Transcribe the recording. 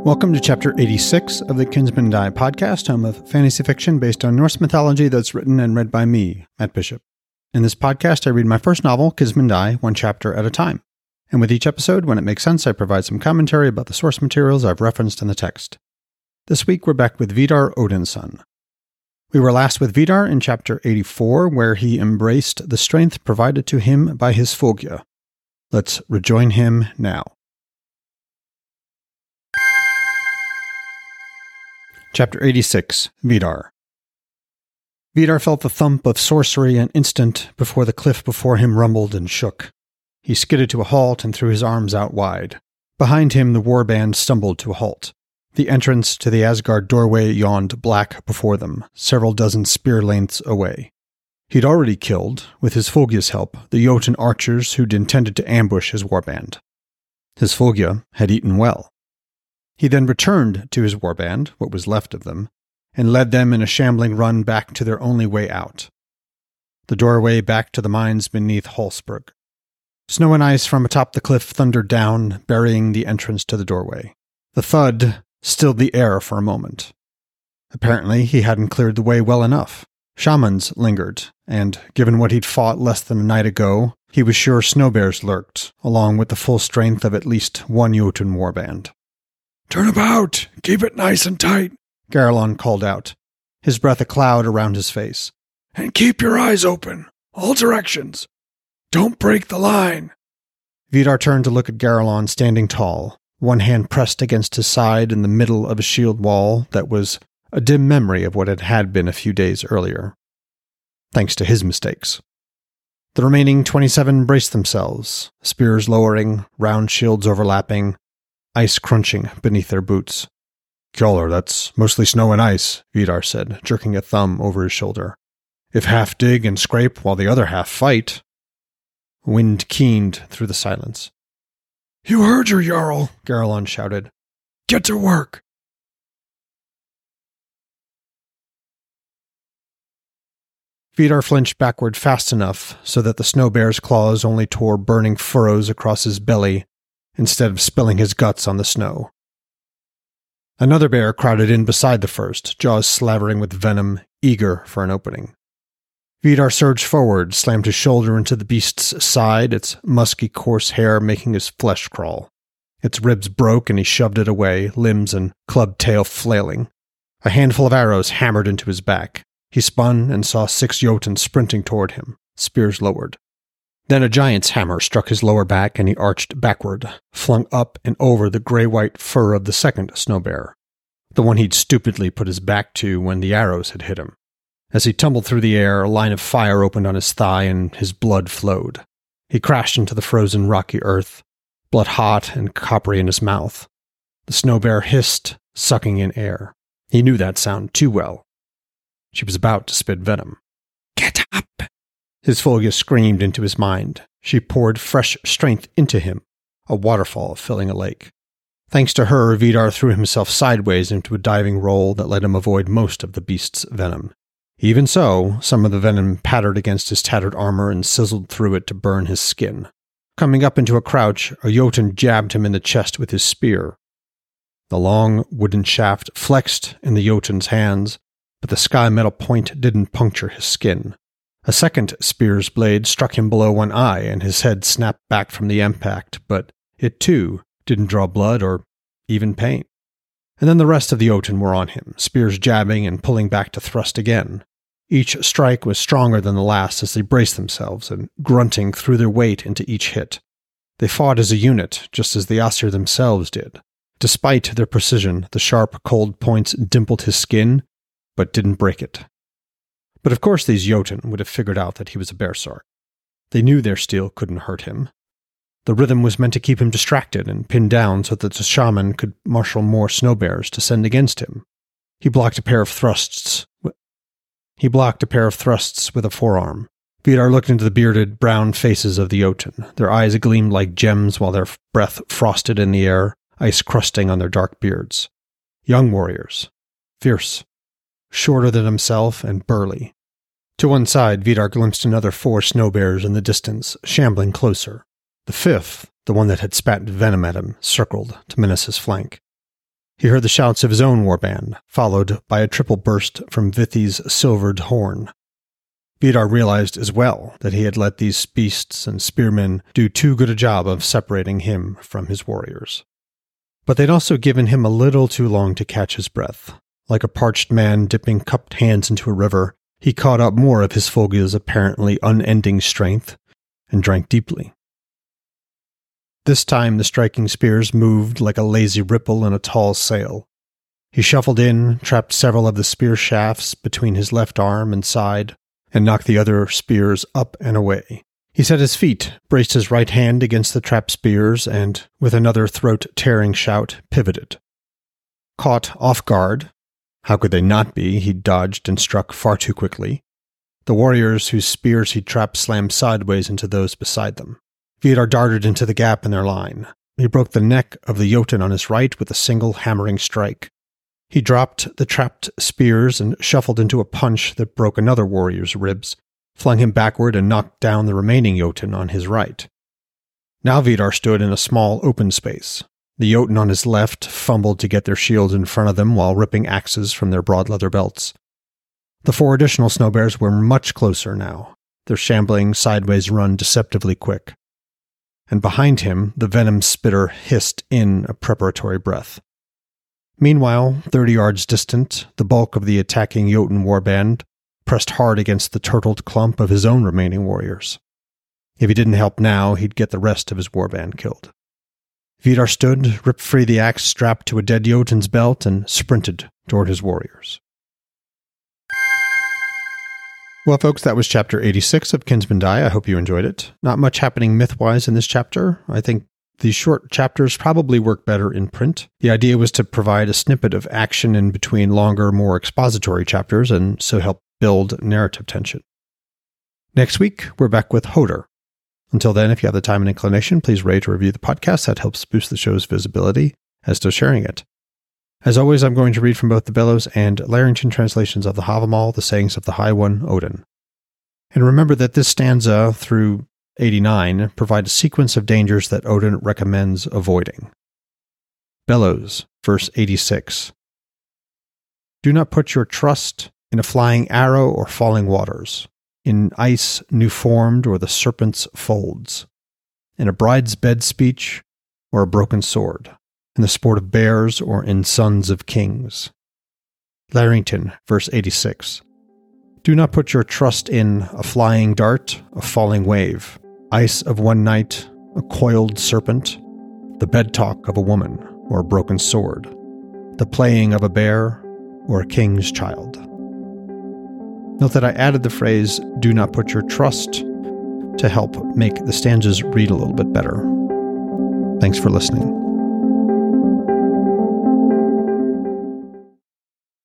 Welcome to Chapter 86 of the Kinsman Die podcast, home of fantasy fiction based on Norse mythology that's written and read by me, Matt Bishop. In this podcast, I read my first novel, Kinsman Die, one chapter at a time. And with each episode, when it makes sense, I provide some commentary about the source materials I've referenced in the text. This week, we're back with Vidar Odinson. We were last with Vidar in Chapter 84, where he embraced the strength provided to him by his Fogja. Let's rejoin him now. Chapter 86, Vidar. Vidar felt the thump of sorcery an instant before the cliff before him rumbled and shook. He skidded to a halt and threw his arms out wide. Behind him, the warband stumbled to a halt. The entrance to the Asgard doorway yawned black before them, several dozen spear lengths away. He'd already killed, with his Fogja's help, the Jotun archers who'd intended to ambush his warband. His Fogja had eaten well. He then returned to his warband, what was left of them, and led them in a shambling run back to their only way out. The doorway back to the mines beneath Holsberg. Snow and ice from atop the cliff thundered down, burying the entrance to the doorway. The thud stilled the air for a moment. Apparently, he hadn't cleared the way well enough. Shamans lingered, and given what he'd fought less than a night ago, he was sure snow bears lurked, along with the full strength of at least one Jotun warband. "Turn about! Keep it nice and tight!" Garalon called out, his breath a cloud around his face. "And keep your eyes open, all directions. Don't break the line." Vidar turned to look at Garalon standing tall, one hand pressed against his side in the middle of a shield wall that was a dim memory of what it had been a few days earlier. Thanks to his mistakes. The remaining 27 braced themselves, spears lowering, round shields overlapping, ice crunching beneath their boots. "Kjolr, that's mostly snow and ice," Vidar said, jerking a thumb over his shoulder. "If half dig and scrape while the other half fight." Wind keened through the silence. "You heard your Jarl," Garalon shouted. "Get to work." Vidar flinched backward fast enough so that the snow bear's claws only tore burning furrows across his belly instead of spilling his guts on the snow. Another bear crowded in beside the first, jaws slavering with venom, eager for an opening. Vidar surged forward, slammed his shoulder into the beast's side, its musky, coarse hair making his flesh crawl. Its ribs broke and he shoved it away, limbs and clubbed tail flailing. A handful of arrows hammered into his back. He spun and saw 6 Jotun sprinting toward him, spears lowered. Then a giant's hammer struck his lower back and he arched backward, flung up and over the gray-white fur of the second snow bear, the one he'd stupidly put his back to when the arrows had hit him. As he tumbled through the air, a line of fire opened on his thigh and his blood flowed. He crashed into the frozen rocky earth, blood hot and coppery in his mouth. The snow bear hissed, sucking in air. He knew that sound too well. She was about to spit venom. "Get up!" His Fogja screamed into his mind. She poured fresh strength into him, a waterfall filling a lake. Thanks to her, Vidar threw himself sideways into a diving roll that let him avoid most of the beast's venom. Even so, some of the venom pattered against his tattered armor and sizzled through it to burn his skin. Coming up into a crouch, a Jotun jabbed him in the chest with his spear. The long wooden shaft flexed in the Jotun's hands, but the sky metal point didn't puncture his skin. A second spear's blade struck him below one eye, and his head snapped back from the impact, but it, too, didn't draw blood or even pain. And then the rest of the Jotun were on him, spears jabbing and pulling back to thrust again. Each strike was stronger than the last as they braced themselves and grunting threw their weight into each hit. They fought as a unit, just as the Aesir themselves did. Despite their precision, the sharp, cold points dimpled his skin, but didn't break it. But of course these Jotun would have figured out that he was a berserk. They knew their steel couldn't hurt him. The rhythm was meant to keep him distracted and pinned down so that the shaman could marshal more snow bears to send against him. He blocked a pair of thrusts with a forearm. Vidar looked into the bearded, brown faces of the Jotun. Their eyes gleamed like gems while their breath frosted in the air, ice crusting on their dark beards. Young warriors. Fierce. Shorter than himself and burly. To one side, Vidar glimpsed another 4 snow bears in the distance, shambling closer. The 5th, the one that had spat venom at him, circled to menace his flank. He heard the shouts of his own warband, followed by a triple burst from Vithi's silvered horn. Vidar realized as well that he had let these beasts and spearmen do too good a job of separating him from his warriors. But they'd also given him a little too long to catch his breath. Like a parched man dipping cupped hands into a river, he caught up more of his Fulgia's apparently unending strength and drank deeply. This time the striking spears moved like a lazy ripple in a tall sail. He shuffled in, trapped several of the spear shafts between his left arm and side, and knocked the other spears up and away. He set his feet, braced his right hand against the trapped spears, and, with another throat-tearing shout, pivoted. Caught off guard, how could they not be? He dodged and struck far too quickly. The warriors whose spears he trapped slammed sideways into those beside them. Vidar darted into the gap in their line. He broke the neck of the Jotun on his right with a single hammering strike. He dropped the trapped spears and shuffled into a punch that broke another warrior's ribs, flung him backward and knocked down the remaining Jotun on his right. Now Vidar stood in a small open space. The Jotun on his left fumbled to get their shields in front of them while ripping axes from their broad leather belts. The 4 additional snowbears were much closer now, their shambling sideways run deceptively quick. And behind him, the venom spitter hissed in a preparatory breath. Meanwhile, 30 yards distant, the bulk of the attacking Jotun warband pressed hard against the turtled clump of his own remaining warriors. If he didn't help now, he'd get the rest of his warband killed. Vidar stood, ripped free the axe strapped to a dead Jotun's belt, and sprinted toward his warriors. Well, folks, that was chapter 86 of Kinsmen Die. I hope you enjoyed it. Not much happening myth-wise in this chapter. I think these short chapters probably work better in print. The idea was to provide a snippet of action in between longer, more expository chapters, and so help build narrative tension. Next week, we're back with Hodor. Until then, if you have the time and inclination, please rate or review the podcast. That helps boost the show's visibility, as does sharing it. As always, I'm going to read from both the Bellows and Larrington translations of the Havamal, the sayings of the High One, Odin. And remember that this stanza through 89 provide a sequence of dangers that Odin recommends avoiding. Bellows, verse 86. Do not put your trust in a flying arrow or falling waters, in ice new formed or the serpent's folds, in a bride's bed speech or a broken sword, in the sport of bears or in sons of kings. Larrington, verse 86. Do not put your trust in a flying dart, a falling wave, ice of one night, a coiled serpent, the bed talk of a woman or a broken sword, the playing of a bear or a king's child. Note that I added the phrase, do not put your trust, to help make the stanzas read a little bit better. Thanks for listening.